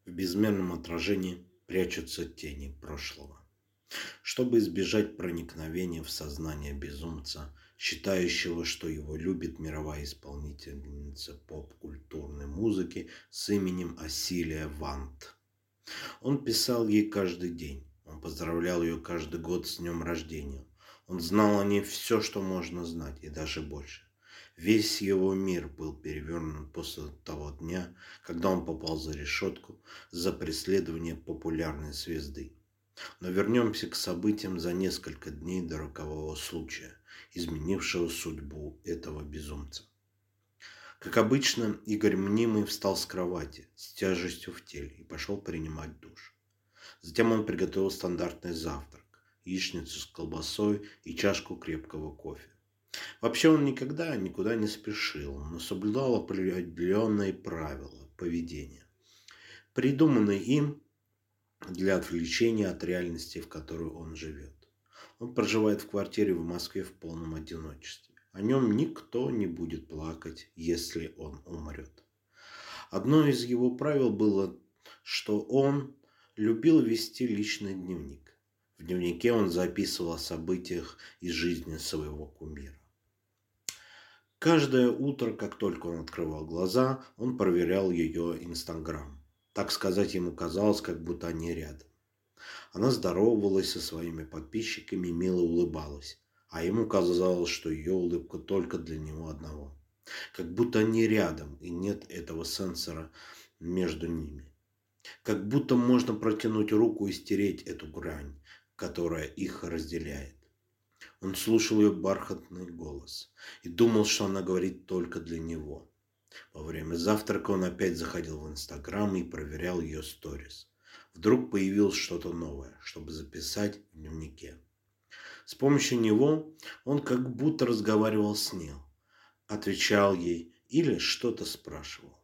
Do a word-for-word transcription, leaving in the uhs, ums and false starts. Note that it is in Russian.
В безмерном отражении прячутся тени прошлого. Чтобы избежать проникновения в сознание безумца, считающего, что его любит мировая исполнительница поп-культурной музыки с именем Асилия Вант. Он писал ей каждый день, он поздравлял ее каждый год с днем рождения. Он знал о ней все, что можно знать, и даже больше. Весь его мир был перевернут после того дня, когда он попал за решетку за преследование популярной звезды. Но вернемся к событиям за несколько дней до рокового случая, изменившего судьбу этого безумца. Как обычно, Игорь Мнимый встал с кровати с тяжестью в теле и пошел принимать душ. Затем он приготовил стандартный завтрак, яичницу с колбасой и чашку крепкого кофе. Вообще он никогда никуда не спешил, но соблюдал определенные правила поведения, придуманные им для отвлечения от реальности, в которой он живет. Он проживает в квартире в Москве в полном одиночестве. О нем никто не будет плакать, если он умрет. Одно из его правил было, что он любил вести личный дневник. В дневнике он записывал о событиях из жизни своего кумира. Каждое утро, как только он открывал глаза, он проверял ее инстаграм. Так сказать, ему казалось, как будто они рядом. Она здоровалась со своими подписчиками и мило улыбалась, а ему казалось, что ее улыбка только для него одного. Как будто они рядом, и нет этого сенсора между ними. Как будто можно протянуть руку и стереть эту грань, которая их разделяет. Он слушал ее бархатный голос и думал, что она говорит только для него. Во время завтрака он опять заходил в Инстаграм и проверял ее сторис. Вдруг появилось что-то новое, чтобы записать в дневнике. С помощью него он как будто разговаривал с ней, отвечал ей или что-то спрашивал.